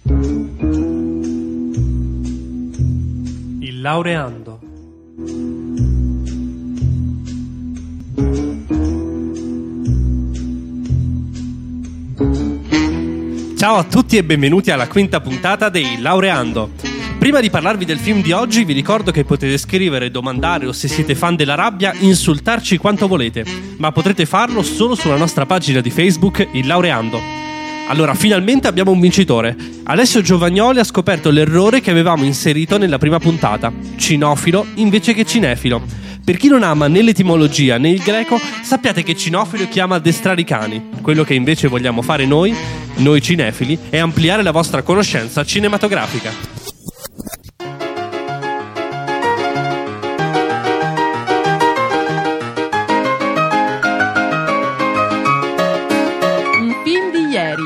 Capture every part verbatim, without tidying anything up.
Il laureando. Ciao a tutti e benvenuti alla quinta puntata dei Laureando. Prima di parlarvi del film di oggi vi ricordo che potete scrivere, domandare o, se siete fan della rabbia, insultarci quanto volete, ma potrete farlo solo sulla nostra pagina di Facebook Il Laureando. Allora, finalmente abbiamo un vincitore. Alessio Giovagnoli ha scoperto l'errore che avevamo inserito nella prima puntata: cinofilo invece che cinefilo. Per chi non ama né l'etimologia né il greco, sappiate che cinofilo chiama addestrare i cani. Quello che invece vogliamo fare noi, noi cinefili, è ampliare la vostra conoscenza cinematografica. Un film di ieri.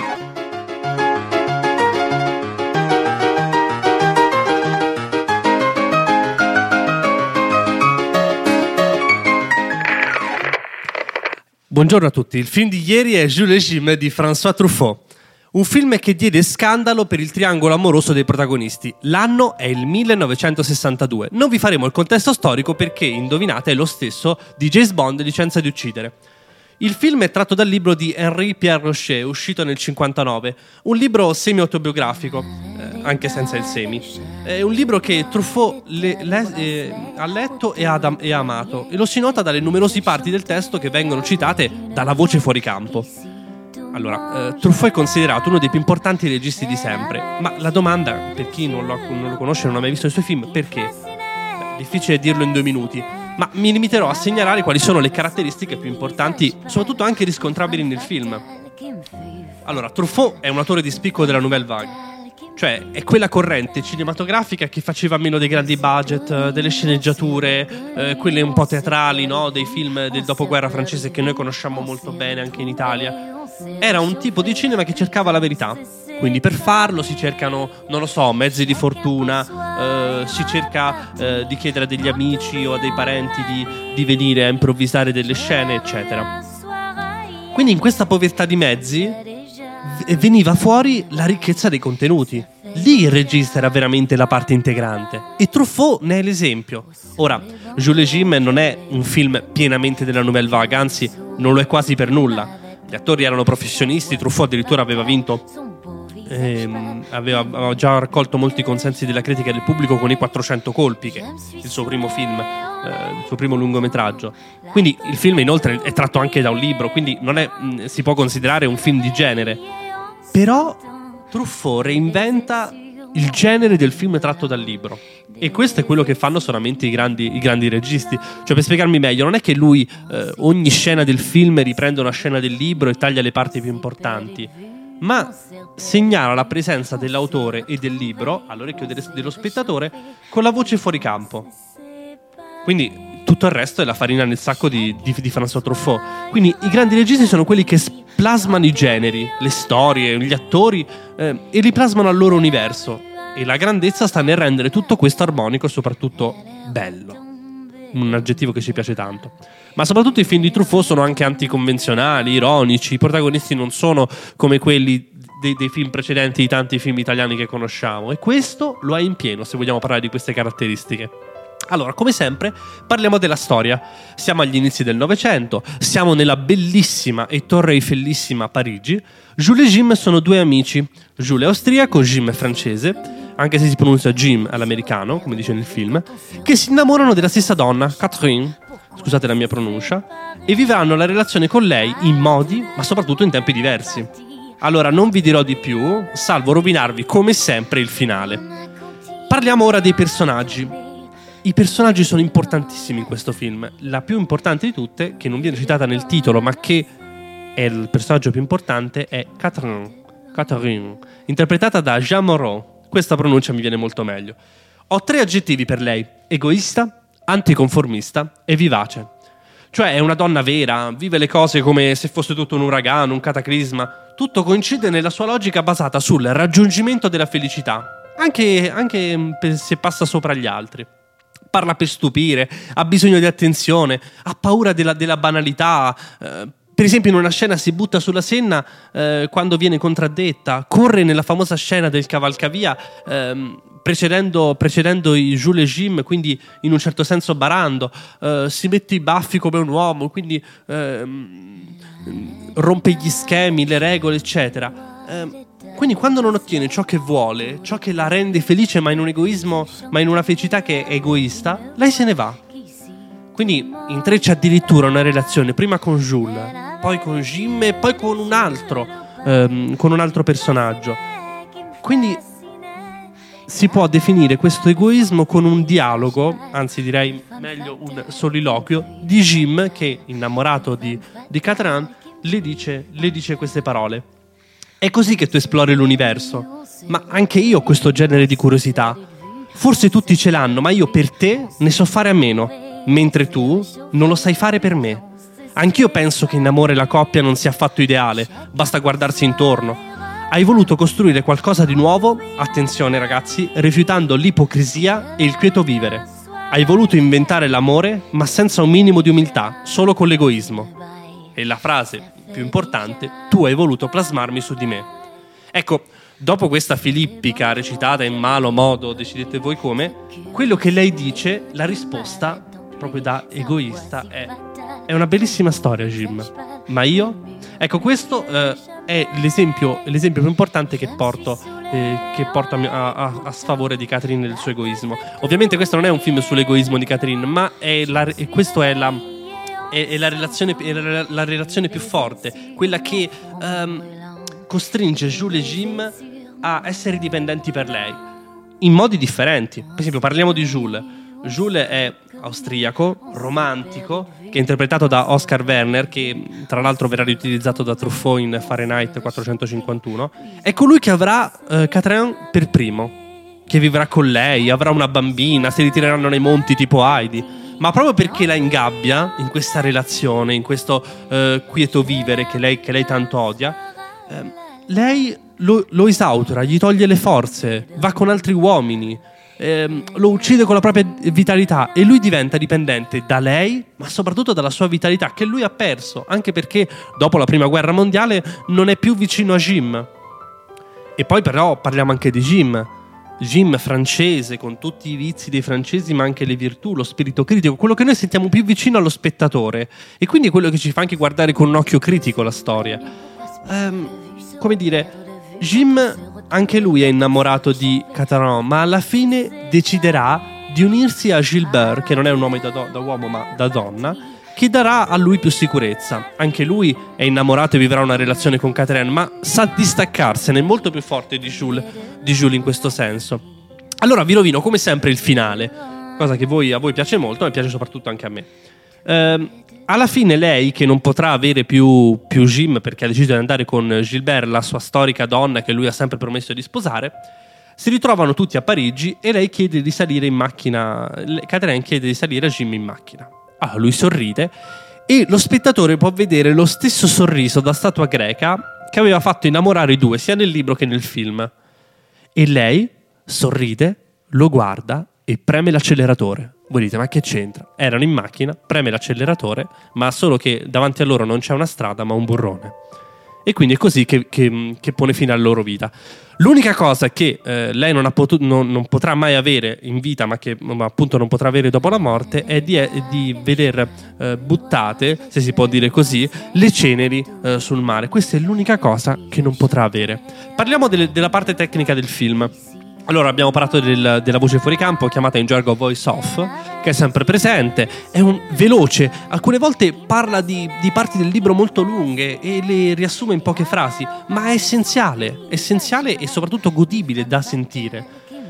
Buongiorno a tutti, il film di ieri è Jules et Jim di François Truffaut. Un film che diede scandalo per il triangolo amoroso dei protagonisti. L'anno è il millenovecentosessantadue. Non vi faremo il contesto storico perché, indovinate, è lo stesso di James Bond, Licenza di uccidere. Il film è tratto dal libro di Henri Pierre Rocher, uscito nel cinquantanove, un libro semi-autobiografico, eh, anche senza il semi. È un libro che Truffaut le, le, eh, ha letto e ha, e ha amato, e lo si nota dalle numerose parti del testo che vengono citate dalla voce fuori campo. Allora, eh, Truffaut è considerato uno dei più importanti registi di sempre, ma la domanda, per chi non lo, non lo conosce e non ha mai visto i suoi film, perché? Beh, difficile dirlo in due minuti. Ma mi limiterò a segnalare quali sono le caratteristiche più importanti, soprattutto anche riscontrabili nel film. Allora, Truffaut è un autore di spicco della Nouvelle Vague, cioè è quella corrente cinematografica che faceva meno dei grandi budget, delle sceneggiature, eh, quelle un po' teatrali, no? Dei film del dopoguerra francese che noi conosciamo molto bene anche in Italia. Era un tipo di cinema che cercava la verità. Quindi per farlo si cercano, non lo so, mezzi di fortuna, eh, si cerca eh, di chiedere a degli amici o a dei parenti di, di venire a improvvisare delle scene, eccetera. Quindi in questa povertà di mezzi v- veniva fuori la ricchezza dei contenuti. Lì il regista era veramente la parte integrante. E Truffaut ne è l'esempio. Ora, Jules et Jim non è un film pienamente della Nouvelle Vague, anzi non lo è quasi per nulla. Gli attori erano professionisti, Truffaut addirittura aveva vinto... Ehm, aveva, aveva già raccolto molti consensi della critica e del pubblico con i quattrocento colpi, che è il suo primo film, eh, il suo primo lungometraggio. Quindi il film inoltre è tratto anche da un libro, quindi non è, mh, si può considerare un film di genere. Però Truffaut reinventa il genere del film tratto dal libro, e questo è quello che fanno solamente i grandi, i grandi registi. Cioè, per spiegarmi meglio, non è che lui eh, ogni scena del film riprende una scena del libro e taglia le parti più importanti, ma segnala la presenza dell'autore e del libro all'orecchio dello spettatore con la voce fuori campo. Quindi tutto il resto è la farina nel sacco di, di, di François Truffaut. Quindi i grandi registi sono quelli che plasmano i generi, le storie, gli attori, eh, e li plasmano al loro universo. E la grandezza sta nel rendere tutto questo armonico e soprattutto bello. Un aggettivo che ci piace tanto. Ma soprattutto i film di Truffaut sono anche anticonvenzionali, ironici. I protagonisti non sono come quelli dei, dei film precedenti, di tanti film italiani che conosciamo, e questo lo ha in pieno, se vogliamo parlare di queste caratteristiche. Allora, come sempre, parliamo della storia. Siamo agli inizi del Novecento, siamo nella bellissima e torre Eiffellissima Parigi. Jules e Jim sono due amici. Jules è austriaco, Jim è francese, anche se si pronuncia Jim all'americano, come dice nel film, che si innamorano della stessa donna, Catherine, scusate la mia pronuncia, e vivranno la relazione con lei in modi, ma soprattutto in tempi diversi. Allora, non vi dirò di più, salvo rovinarvi come sempre il finale. Parliamo ora dei personaggi. I personaggi sono importantissimi in questo film. La più importante di tutte, che non viene citata nel titolo, ma che è il personaggio più importante, è Catherine, Catherine, interpretata da Jeanne Moreau. Questa pronuncia mi viene molto meglio. Ho tre aggettivi per lei: egoista, anticonformista e vivace. Cioè è una donna vera, vive le cose come se fosse tutto un uragano, un cataclisma. Tutto coincide nella sua logica basata sul raggiungimento della felicità, anche, anche se passa sopra gli altri. Parla per stupire, ha bisogno di attenzione, ha paura della, della banalità, eh, Per esempio in una scena si butta sulla Senna eh, quando viene contraddetta, corre nella famosa scena del cavalcavia ehm, precedendo, precedendo i Jules e Jim, quindi in un certo senso barando, eh, si mette i baffi come un uomo, quindi ehm, rompe gli schemi, le regole, eccetera. Eh, quindi quando non ottiene ciò che vuole, ciò che la rende felice, ma in un egoismo, ma in una felicità che è egoista, lei se ne va. Quindi intreccia addirittura una relazione prima con Jules, poi con Jim e poi con un altro ehm, con un altro personaggio. Quindi si può definire questo egoismo con un dialogo, anzi direi meglio un soliloquio di Jim che, innamorato di, di Catherine, le dice, le dice queste parole: è così che tu esplori l'universo, ma anche io ho questo genere di curiosità. Forse tutti ce l'hanno, ma io per te ne so fare a meno, mentre tu non lo sai fare per me. Anch'io penso che in amore la coppia non sia affatto ideale, basta guardarsi intorno. Hai voluto costruire qualcosa di nuovo, attenzione ragazzi, rifiutando l'ipocrisia e il quieto vivere. Hai voluto inventare l'amore, ma senza un minimo di umiltà, solo con l'egoismo. E la frase più importante: tu hai voluto plasmarmi su di me. Ecco, dopo questa filippica recitata in malo modo, decidete voi come, quello che lei dice, la risposta proprio da egoista è: è una bellissima storia, Jim, ma io? Ecco, questo eh, è l'esempio, l'esempio più importante che porto, eh, che porto a, a, a sfavore di Catherine e del suo egoismo. Ovviamente questo non è un film sull'egoismo di Catherine, ma è la, e questo è la, è, è la, relazione, è la, la relazione più forte, quella che um, costringe Jules e Jim a essere dipendenti per lei, in modi differenti. Per esempio, parliamo di Jules. Jules è austriaco, romantico, che è interpretato da Oscar Werner, che tra l'altro verrà riutilizzato da Truffaut in Fahrenheit quattrocentocinquantuno. È colui che avrà eh, Catherine per primo, che vivrà con lei, avrà una bambina, si ritireranno nei monti tipo Heidi. Ma proprio perché la ingabbia in questa relazione, in questo eh, quieto vivere che lei, che lei tanto odia, eh, lei lo, lo esautora, gli toglie le forze, va con altri uomini, ehm, lo uccide con la propria vitalità, e lui diventa dipendente da lei, ma soprattutto dalla sua vitalità che lui ha perso, anche perché dopo la prima guerra mondiale non è più vicino a Jim. E poi però parliamo anche di Jim. Jim francese, con tutti i vizi dei francesi, ma anche le virtù, lo spirito critico, quello che noi sentiamo più vicino allo spettatore, e quindi quello che ci fa anche guardare con un occhio critico la storia. Ehm, come dire, Jim anche lui è innamorato di Catherine, ma alla fine deciderà di unirsi a Gilbert, che non è un nome da, do- da uomo ma da donna, che darà a lui più sicurezza. Anche lui è innamorato e vivrà una relazione con Catherine, ma sa distaccarsene, è molto più forte di Jules, di Jules in questo senso. Allora vi rovino come sempre il finale, cosa che voi, a voi piace molto, ma piace soprattutto anche a me. Ehm, alla fine lei, che non potrà avere più, più Jim perché ha deciso di andare con Gilbert, la sua storica donna che lui ha sempre promesso di sposare, si ritrovano tutti a Parigi e lei chiede di salire in macchina. Catherine chiede di salire a Jim in macchina. Allora lui sorride e lo spettatore può vedere lo stesso sorriso da statua greca che aveva fatto innamorare i due sia nel libro che nel film. E lei sorride, lo guarda e preme l'acceleratore. Voi dite, ma che c'entra? Erano in macchina, preme l'acceleratore, ma solo che davanti a loro non c'è una strada ma un burrone. E quindi è così che, che, che pone fine alla loro vita. L'unica cosa che eh, lei non, ha potuto, non, non potrà mai avere in vita, ma che ma appunto non potrà avere dopo la morte, è di, è di veder eh, buttate, se si può dire così, le ceneri eh, sul mare. Questa è l'unica cosa che non potrà avere. Parliamo delle, della parte tecnica del film. Allora, abbiamo parlato del, della voce fuori campo, chiamata in gergo voice off, che è sempre presente, è un veloce, alcune volte parla di, di parti del libro molto lunghe e le riassume in poche frasi, ma è essenziale, essenziale e soprattutto godibile da sentire.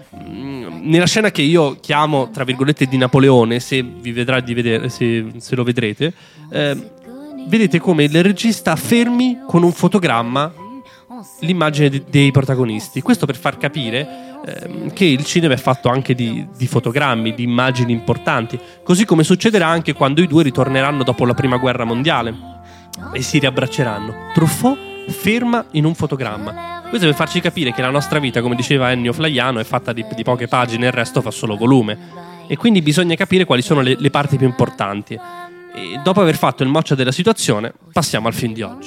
Nella scena che io chiamo, tra virgolette, di Napoleone, se vi vedrà di vedere, se, se lo vedrete, eh, vedete come il regista fermi con un fotogramma l'immagine di, dei protagonisti. Questo per far capire ehm, che il cinema è fatto anche di, di fotogrammi, di immagini importanti, così come succederà anche quando i due ritorneranno dopo la prima guerra mondiale e si riabbracceranno. Truffaut ferma in un fotogramma. Questo per farci capire che la nostra vita, come diceva Ennio Flaiano, è fatta di, di poche pagine e il resto fa solo volume, e quindi bisogna capire quali sono le, le parti più importanti. E dopo aver fatto il moccia della situazione, passiamo al film di oggi.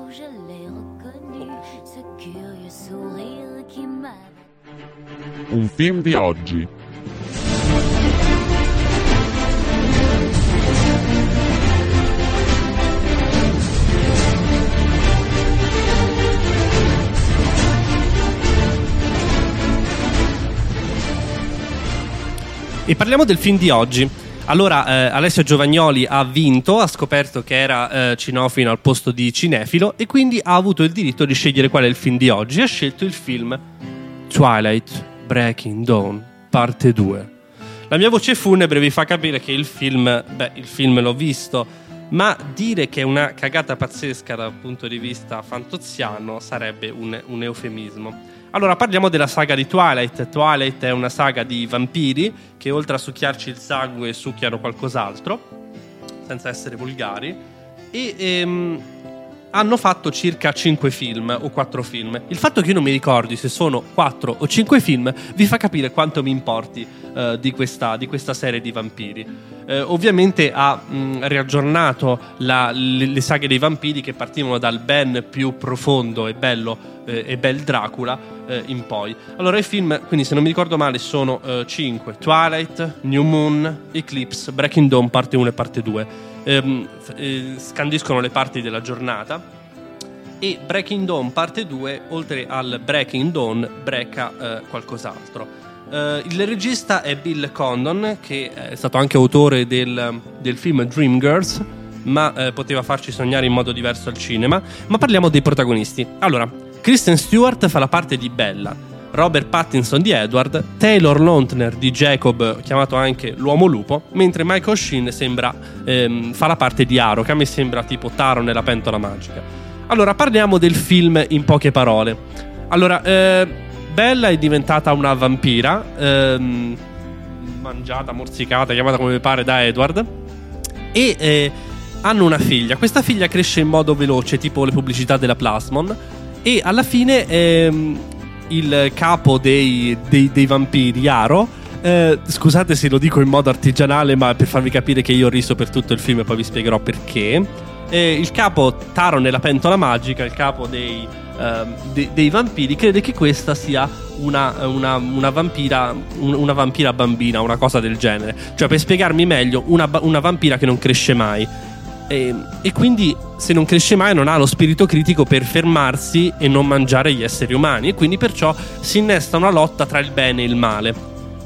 Un film di oggi. E parliamo del film di oggi. Allora, eh, Alessio Giovagnoli ha vinto, ha scoperto che era eh, cinofilo al posto di cinefilo e quindi ha avuto il diritto di scegliere qual è il film di oggi. Ha scelto il film Twilight Breaking Dawn, parte due. La mia voce funebre vi fa capire che il film, beh, il film l'ho visto, ma dire che è una cagata pazzesca dal punto di vista fantoziano sarebbe un, un eufemismo. Allora, parliamo della saga di Twilight. Twilight è una saga di vampiri che oltre a succhiarci il sangue succhiano qualcos'altro, senza essere volgari, e ehm, hanno fatto circa cinque film o quattro film. Il fatto che io non mi ricordi se sono quattro o cinque film vi fa capire quanto mi importi eh, di, questa, di questa serie di vampiri. Eh, ovviamente ha mh, riaggiornato la, le, le saghe dei vampiri che partivano dal ben più profondo e bello eh, e bel Dracula eh, in poi. Allora i film, quindi se non mi ricordo male, sono eh, cinque: Twilight, New Moon, Eclipse, Breaking Dawn parte uno e parte due. Ehm, eh, scandiscono le parti della giornata, e Breaking Dawn parte due, oltre al Breaking Dawn, breca eh, qualcos'altro. Uh, il regista è Bill Condon, che è stato anche autore del, del film Dreamgirls, ma eh, poteva farci sognare in modo diverso al cinema. Ma parliamo dei protagonisti. Allora, Kristen Stewart fa la parte di Bella, Robert Pattinson di Edward, Taylor Lautner di Jacob, chiamato anche l'uomo lupo, mentre Michael Sheen sembra, ehm, fa la parte di Aro, che a me sembra tipo Taro nella pentola magica. Allora, parliamo del film in poche parole. Allora, eh, Bella è diventata una vampira, ehm, mangiata, morsicata, chiamata come pare da Edward, e eh, hanno una figlia. Questa figlia cresce in modo veloce, tipo le pubblicità della Plasmon, e alla fine ehm, il capo dei, dei, dei vampiri, Aro, eh, scusate se lo dico in modo artigianale, ma per farvi capire che io ho riso per tutto il film e poi vi spiegherò perché. Eh, il capo Taro nella pentola magica, il capo dei Uh, de- dei vampiri, crede che questa sia una, una, una vampira un- una vampira bambina, una cosa del genere. Cioè, per spiegarmi meglio, una, ba- una vampira che non cresce mai, e, e quindi se non cresce mai non ha lo spirito critico per fermarsi e non mangiare gli esseri umani, e quindi perciò si innesta una lotta tra il bene e il male.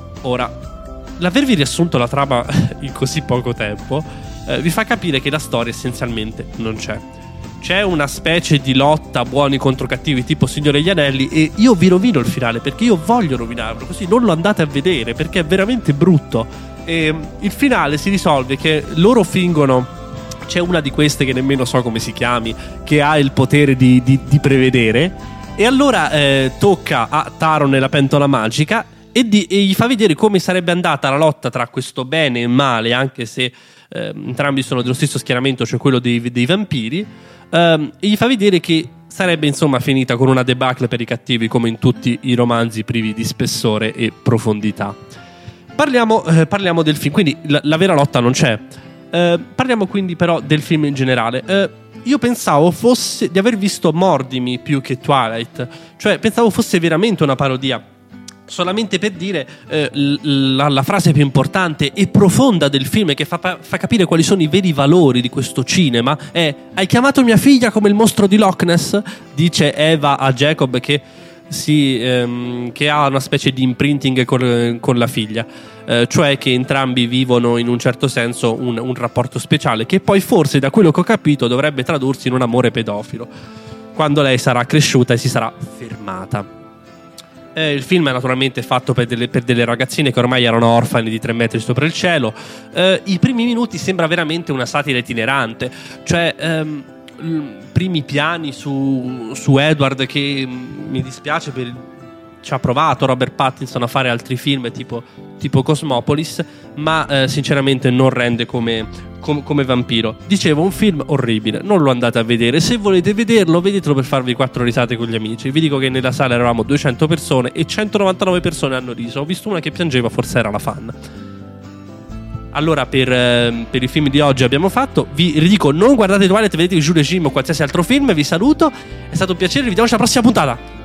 Ora, l'avervi riassunto la trama in così poco tempo eh, vi fa capire che la storia essenzialmente non c'è. C'è una specie di lotta buoni contro cattivi tipo Signore degli Anelli, e io vi rovino il finale perché io voglio rovinarlo, così non lo andate a vedere perché è veramente brutto. E il finale si risolve che loro fingono, c'è una di queste che nemmeno so come si chiami, che ha il potere di, di, di prevedere, e allora eh, tocca a Taro nella pentola magica e, di, e gli fa vedere come sarebbe andata la lotta tra questo bene e male, anche se eh, entrambi sono dello stesso schieramento, cioè quello dei, dei vampiri. Um, e gli fa vedere che sarebbe insomma finita con una debacle per i cattivi, come in tutti i romanzi privi di spessore e profondità. Parliamo, eh, parliamo del film, quindi la, la vera lotta non c'è. Uh, parliamo quindi però del film in generale. Uh, io pensavo fosse di aver visto Mordimi più che Twilight, cioè pensavo fosse veramente una parodia. Solamente per dire eh, la, la frase più importante e profonda del film, che fa, fa capire quali sono i veri valori di questo cinema, è: hai chiamato mia figlia come il mostro di Loch Ness? Dice Eva a Jacob, che, si, ehm, che ha una specie di imprinting con, con la figlia, eh, cioè che entrambi vivono in un certo senso un, un rapporto speciale, che poi forse, da quello che ho capito, dovrebbe tradursi in un amore pedofilo quando lei sarà cresciuta e si sarà fermata. Eh, il film è naturalmente fatto per delle, per delle ragazzine che ormai erano orfani di tre metri sopra il cielo. Eh, I primi minuti sembra veramente una satira itinerante, cioè ehm, primi piani su, su Edward, che mi dispiace per ci ha provato Robert Pattinson a fare altri film tipo, tipo Cosmopolis, ma eh, sinceramente non rende come, com, come vampiro. Dicevo, un film orribile, non lo andate a vedere. Se volete vederlo, vedetelo per farvi quattro risate con gli amici. Vi dico che nella sala eravamo duecento persone e centonovantanove persone hanno riso. Ho visto una che piangeva, forse era la fan. Allora per, eh, per i film di oggi abbiamo fatto. Vi ridico, non guardate Twilight, vedete Jules Regime o qualsiasi altro film. Vi saluto, è stato un piacere, vi vediamo alla prossima puntata.